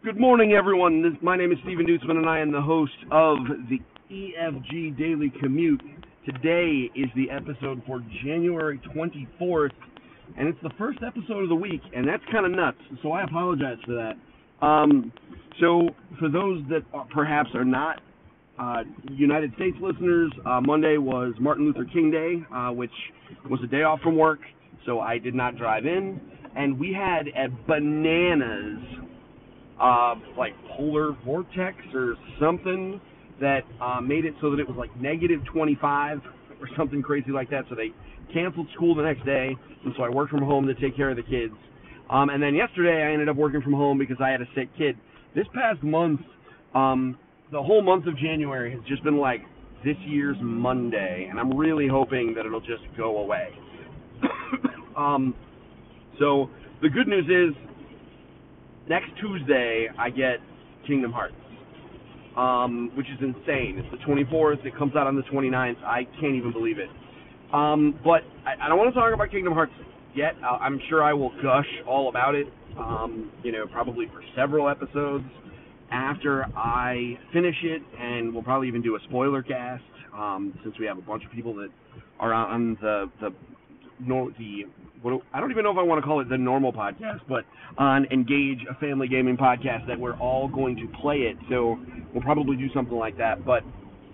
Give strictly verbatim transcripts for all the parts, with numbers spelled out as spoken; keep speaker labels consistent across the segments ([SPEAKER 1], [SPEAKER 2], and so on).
[SPEAKER 1] Good morning, everyone. This, my name is Steven Dutzman, and I am the host of the E F G Daily Commute. Today is the episode for January twenty-fourth, and it's the first episode of the week, and that's kind of nuts, so I apologize for that. Um, so, for those that are, perhaps are not uh, United States listeners, uh, Monday was Martin Luther King Day, uh, which was a day off from work, so I did not drive in, and we had a bananas Uh, like polar vortex or something that uh, made it so that it was like negative twenty-five or something crazy like that. So they canceled school the next day, and so I worked from home to take care of the kids. Um, and then yesterday I ended up working from home because I had a sick kid. This past month, um, the whole month of January has just been like this year's Monday, and I'm really hoping that it'll just go away. um, so the good news is, next Tuesday, I get Kingdom Hearts, um, which is insane. It's the twenty-fourth. It comes out on the twenty-ninth. I can't even believe it. Um, but I, I don't want to talk about Kingdom Hearts yet. Uh, I'm sure I will gush all about it, um, you know, probably for several episodes after I finish it, and we'll probably even do a spoiler cast, um, since we have a bunch of people that are on the the no, the what, I don't even know if I want to call it the normal podcast, but on Engage, a family gaming podcast, that we're all going to play it. So we'll probably do something like that. But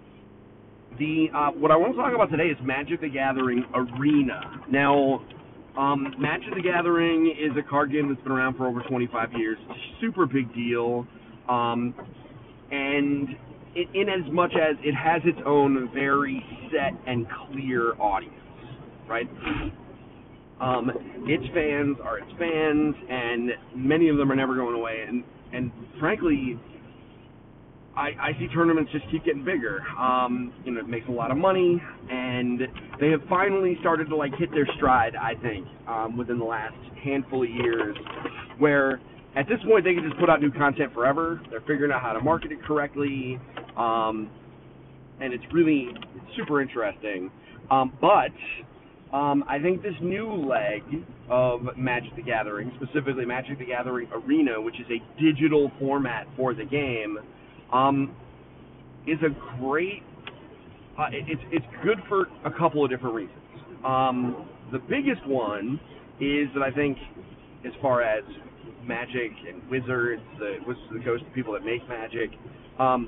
[SPEAKER 1] the uh, what I want to talk about today is Magic the Gathering Arena. Now, um, Magic the Gathering is a card game that's been around for over twenty-five years. It's a super big deal, um, and it, in as much as it has its own very set and clear audience, right? Um, its fans are its fans, and many of them are never going away. And, and frankly, I, I see tournaments just keep getting bigger. Um, you know, it makes a lot of money, and they have finally started to like hit their stride, I think, um, within the last handful of years, where at this point they can just put out new content forever. They're figuring out how to market it correctly, um, and it's really it's super interesting. Um, but Um, I think this new leg of Magic the Gathering, specifically Magic the Gathering Arena, which is a digital format for the game, um, is a great, uh, it's, it's good for a couple of different reasons. Um, the biggest one is that I think, as far as Magic and Wizards, the Wizards of the Coast, the people that make Magic, um,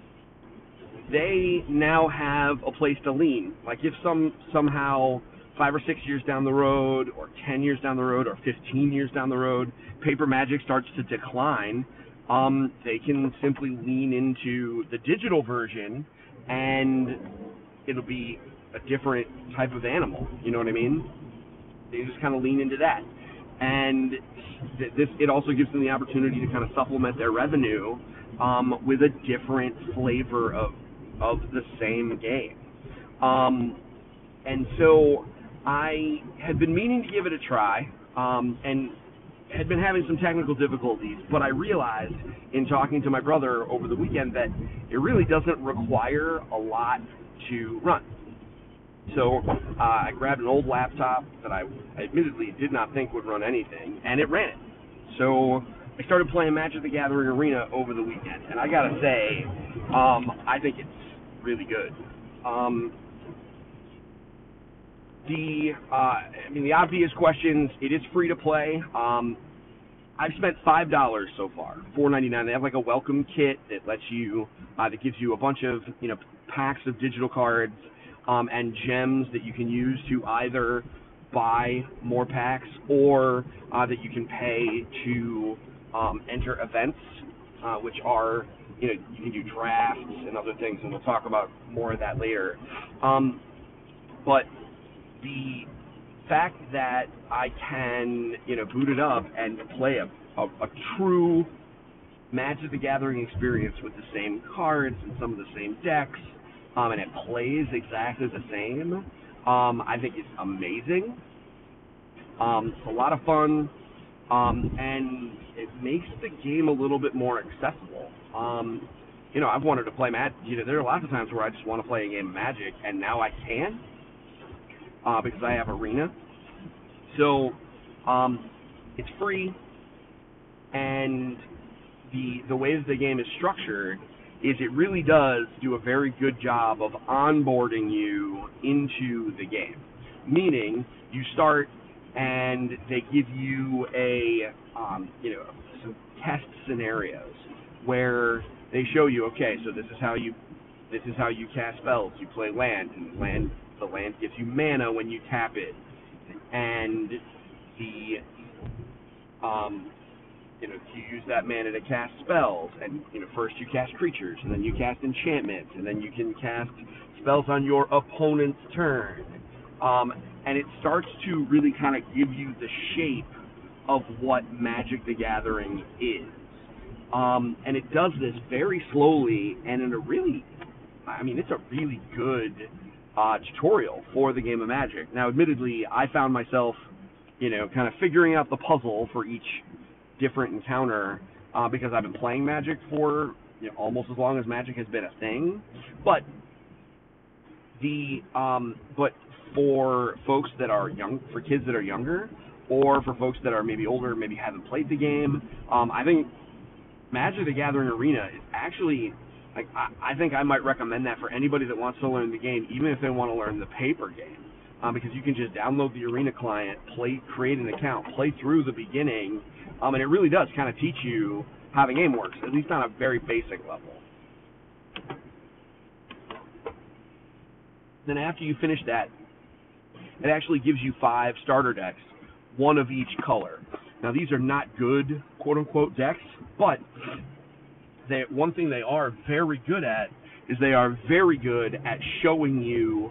[SPEAKER 1] they now have a place to lean. Like if some somehow five or six years down the road, or ten years down the road, or fifteen years down the road, paper Magic starts to decline, um, they can simply lean into the digital version, and it'll be a different type of animal. You know what I mean? They just kind of lean into that, and th- this it also gives them the opportunity to kind of supplement their revenue um, with a different flavor of of the same game. Um, and so I had been meaning to give it a try, um, and had been having some technical difficulties, but I realized in talking to my brother over the weekend that it really doesn't require a lot to run. So uh, I grabbed an old laptop that I admittedly did not think would run anything, and it ran it. So I started playing Magic the Gathering Arena over the weekend, and I gotta say, um, I think it's really good. Um, The, uh, I mean, the obvious questions, it is free to play. Um, I've spent five dollars so far, four ninety-nine. They have like a welcome kit that lets you, uh, that gives you a bunch of, you know, packs of digital cards, um, and gems that you can use to either buy more packs or, uh, that you can pay to, um, enter events, uh, which are, you know, you can do drafts and other things, and we'll talk about more of that later. Um, but the fact that I can, you know, boot it up and play a, a, a true Magic the Gathering experience with the same cards and some of the same decks, um, and it plays exactly the same, um, I think it's amazing. Um, it's a lot of fun, um, and it makes the game a little bit more accessible. Um, you know, I've wanted to play Magic. You know, there are lots of times where I just want to play a game of Magic, and now I can. Uh, because I have Arena. So, um, it's free, and the the way that the game is structured is it really does do a very good job of onboarding you into the game. Meaning, you start and they give you a um, you know some test scenarios where they show you, okay, so this is how you this is how you cast spells. You play land, and land the land gives you mana when you tap it, and the um, you know you use that mana to cast spells. And you know first you cast creatures, and then you cast enchantments, and then you can cast spells on your opponent's turn. Um, and it starts to really kind of give you the shape of what Magic the Gathering is. Um, and it does this very slowly and in a really, I mean, it's a really good uh, tutorial for the game of Magic. Now, admittedly, I found myself, you know, kind of figuring out the puzzle for each different encounter uh, because I've been playing Magic for you know, almost as long as Magic has been a thing. But the, um, but for folks that are young, for kids that are younger, or for folks that are maybe older, maybe haven't played the game, um, I think Magic the Gathering Arena is actually, like, I, I think I might recommend that for anybody that wants to learn the game, even if they want to learn the paper game, um, because you can just download the Arena client, play, create an account, play through the beginning, um, and it really does kind of teach you how the game works, at least on a very basic level. Then after you finish that, it actually gives you five starter decks, one of each color. Now, these are not good, quote-unquote, decks, but they, one thing they are very good at is they are very good at showing you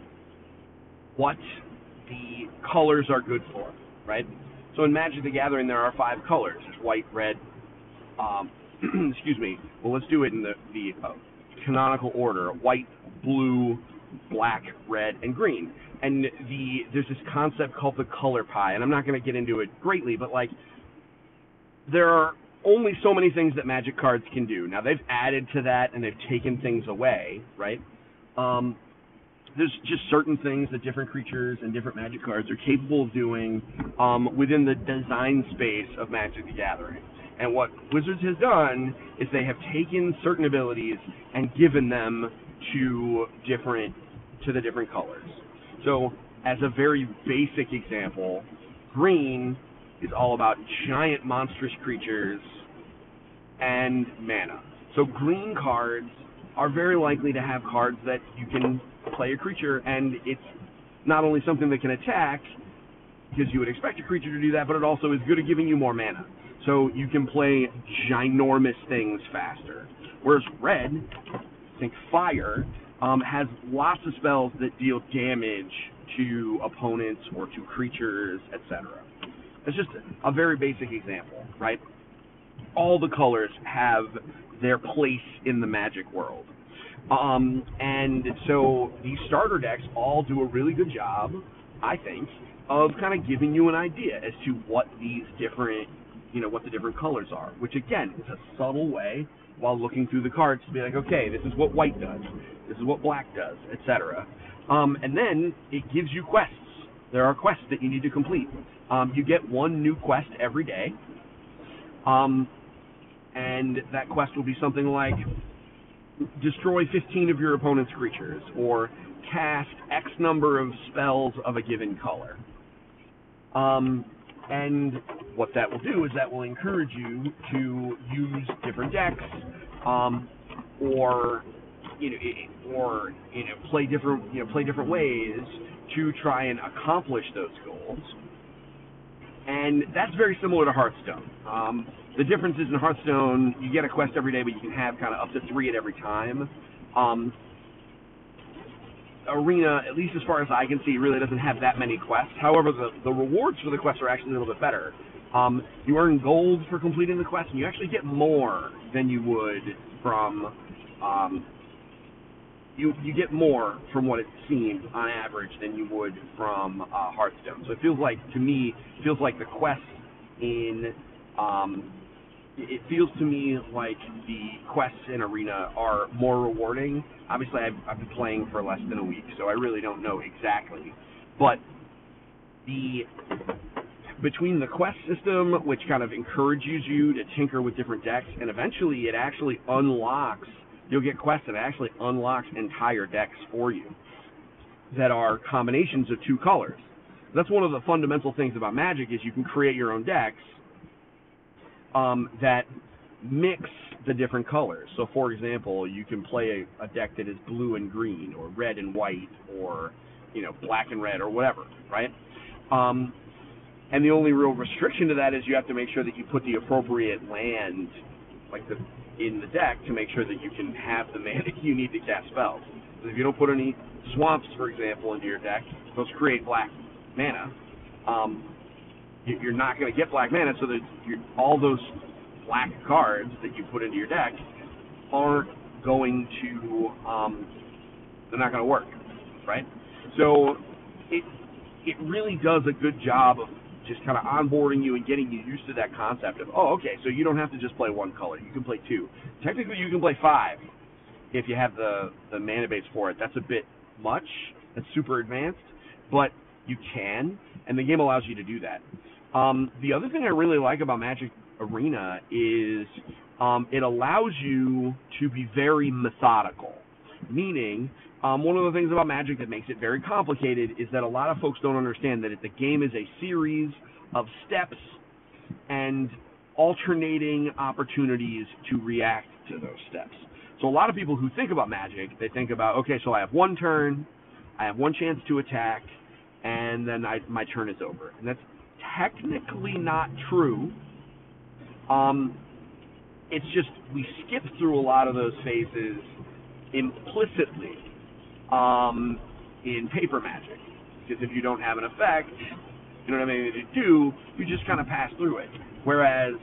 [SPEAKER 1] what the colors are good for, right? So in Magic the Gathering, there are five colors. There's white, red, um, excuse me, well, let's do it in the, the uh, canonical order: white, blue, black, red, and green. And the there's this concept called the color pie, and I'm not going to get into it greatly, but like there are only so many things that Magic cards can do. Now, they've added to that, and they've taken things away, right? Um, there's just certain things that different creatures and different Magic cards are capable of doing um, within the design space of Magic the Gathering. And what Wizards has done is they have taken certain abilities and given them to different to the different colors. So, as a very basic example, green is all about giant monstrous creatures and mana. So green cards are very likely to have cards that you can play a creature, and it's not only something that can attack, because you would expect a creature to do that, but it also is good at giving you more mana. So you can play ginormous things faster. Whereas red, think fire, Um, has lots of spells that deal damage to opponents or to creatures, et cetera. It's just a very basic example, right? All the colors have their place in the Magic world. Um, and so these starter decks all do a really good job, I think, of kind of giving you an idea as to what these different, you know, what the different colors are, which again is a subtle way while looking through the cards to be like, okay, this is what white does, this is what black does, et cetera. Um, and then it gives you quests. There are quests that you need to complete. Um, you get one new quest every day, um, and that quest will be something like destroy fifteen of your opponent's creatures, or cast X number of spells of a given color. Um, and what that will do is that will encourage you to use different decks, um, or you know, or you know, play different, you know, play different ways to try and accomplish those goals. And that's very similar to Hearthstone. Um, the difference is in Hearthstone, you get a quest every day, but you can have kind of up to three at every time. Um, Arena, at least as far as I can see, really doesn't have that many quests. However, the, the rewards for the quests are actually a little bit better. Um, you earn gold for completing the quest, and you actually get more than you would from... Um, you you get more from what it seems on average than you would from uh, Hearthstone. So it feels like, to me, it feels like the quests in... Um, it feels to me like the quests in Arena are more rewarding. Obviously, I've, I've been playing for less than a week, so I really don't know exactly. But the between the quest system, which kind of encourages you to tinker with different decks, and eventually it actually unlocks, you'll get quests that actually unlocks entire decks for you that are combinations of two colors. That's one of the fundamental things about Magic is you can create your own decks um, that mix the different colors. So, for example, you can play a, a deck that is blue and green, or red and white, or you know, black and red, or whatever, right? Um, and the only real restriction to that is you have to make sure that you put the appropriate land, like the in the deck, to make sure that you can have the mana you need to cast spells. If you don't put any swamps, for example, into your deck, those create black mana. Um, you're not going to get black mana, so that you're, all those black cards that you put into your deck aren't going to, um, they're not going to work, right? So it it really does a good job of just kind of onboarding you and getting you used to that concept of, oh, okay, so you don't have to just play one color. You can play two. Technically, you can play five if you have the, the mana base for it. That's a bit much. That's super advanced, but you can, and the game allows you to do that. Um, the other thing I really like about Magic Arena is um, it allows you to be very methodical, meaning um, one of the things about Magic that makes it very complicated is that a lot of folks don't understand that the game is a series of steps and alternating opportunities to react to those steps. So a lot of people who think about Magic, they think about, okay, so I have one turn, I have one chance to attack, and then I, my turn is over. And that's technically not true. Um, it's just we skip through a lot of those phases implicitly um, in paper Magic. Because if you don't have an effect, you don't have anything to do, you just kind of pass through it. Whereas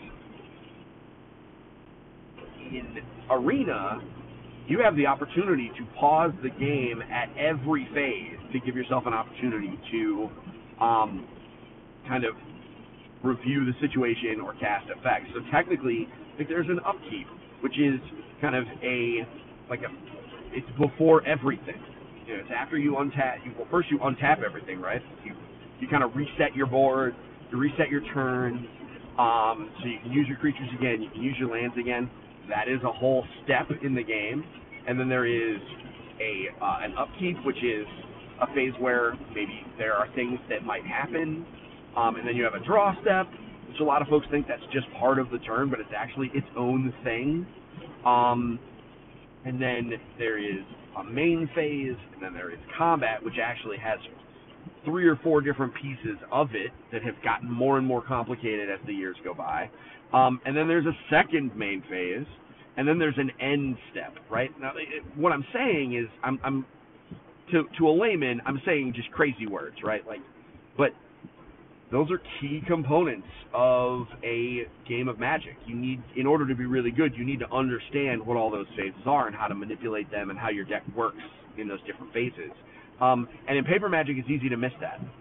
[SPEAKER 1] in Arena, you have the opportunity to pause the game at every phase to give yourself an opportunity to um, kind of review the situation or cast effects. So technically, like, there's an upkeep, which is kind of a, like a, it's before everything. You know, it's after you untap, you, well, first you untap everything, right? You, you kind of reset your board, you reset your turn, um, so you can use your creatures again, you can use your lands again. That is a whole step in the game. And then there is a uh, an upkeep, which is a phase where maybe there are things that might happen. Um, and then you have a draw step, which a lot of folks think that's just part of the turn, but it's actually its own thing. Um, and then there is a main phase, and then there is combat, which actually has three or four different pieces of it that have gotten more and more complicated as the years go by. Um, and then there's a second main phase, and then there's an end step, right? Now, it, what I'm saying is, I'm, I'm to to a layman, I'm saying just crazy words, right? Like, but those are key components of a game of Magic. You need, in order to be really good, you need to understand what all those phases are and how to manipulate them and how your deck works in those different phases. Um, and in paper Magic, it's easy to miss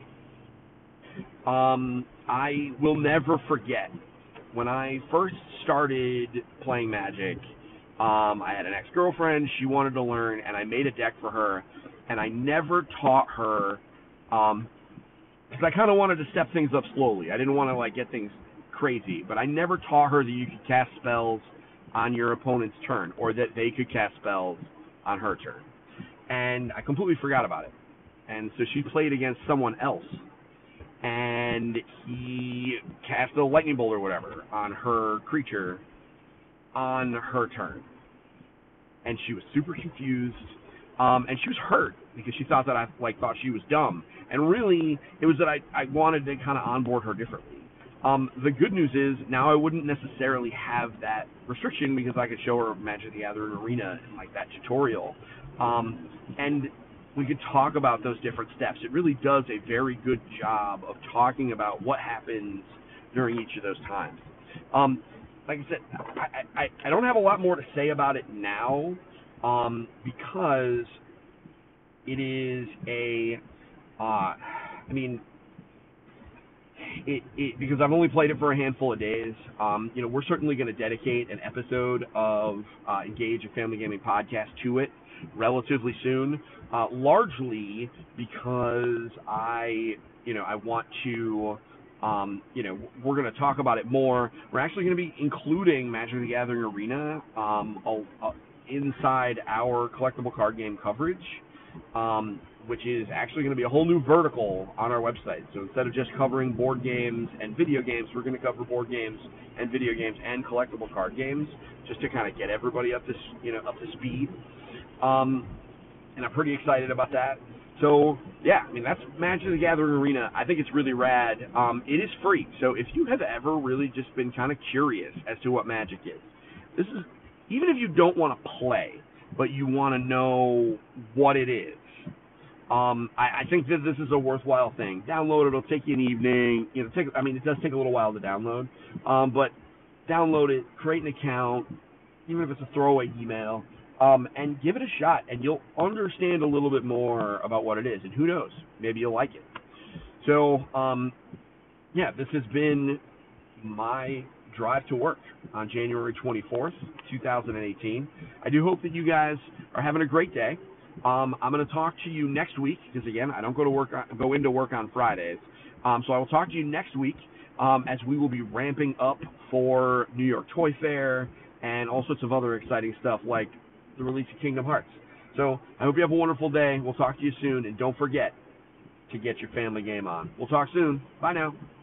[SPEAKER 1] that. Um, I will never forget when I first started playing Magic. um, I had an ex-girlfriend. She wanted to learn, and I made a deck for her, and I never taught her, um, because I kind of wanted to step things up slowly. I didn't want to, like, get things crazy, but I never taught her that you could cast spells on your opponent's turn, or that they could cast spells on her turn. And I completely forgot about it. And so she played against someone else, and he cast a lightning bolt or whatever on her creature on her turn. And she was super confused, um, and she was hurt because she thought that I like thought she was dumb. And really, it was that I, I wanted to kind of onboard her differently. Um, the good news is now I wouldn't necessarily have that restriction because I could show her Magic the Gathering Arena in like that tutorial. Um, and we could talk about those different steps. It really does a very good job of talking about what happens during each of those times. Um, like I said, I, I, I don't have a lot more to say about it now um, because it is a, uh, I mean, It, it, because I've only played it for a handful of days. Um, you know, we're certainly going to dedicate an episode of uh, Engage, a Family Gaming Podcast, to it relatively soon, uh, largely because I, you know, I want to Um, you know, we're going to talk about it more. We're actually going to be including Magic the Gathering Arena um, a, a, inside our collectible card game coverage, um, which is actually going to be a whole new vertical on our website. So instead of just covering board games and video games, we're going to cover board games and video games and collectible card games, just to kind of get everybody up to you know up to speed. Um, and I'm pretty excited about that. So, yeah, I mean, that's Magic the Gathering Arena. I think it's really rad. Um, it is free, so if you have ever really just been kind of curious as to what Magic is, this is, even if you don't want to play, but you want to know what it is, um, I, I think that this is a worthwhile thing. Download it. It'll take you an evening. You know, take. I mean, it does take a little while to download, um, but download it, create an account, even if it's a throwaway email. Um, and give it a shot, and you'll understand a little bit more about what it is. And who knows, maybe you'll like it. So, um, yeah, this has been my drive to work on January twenty-fourth, two thousand eighteen. I do hope that you guys are having a great day. Um, I'm going to talk to you next week, because, again, I don't go to work, go into work on Fridays. Um, so I will talk to you next week um, as we will be ramping up for New York Toy Fair and all sorts of other exciting stuff like the release of Kingdom Hearts. So I hope you have a wonderful day. We'll talk to you soon, and don't forget to get your family game on. We'll talk soon. Bye now.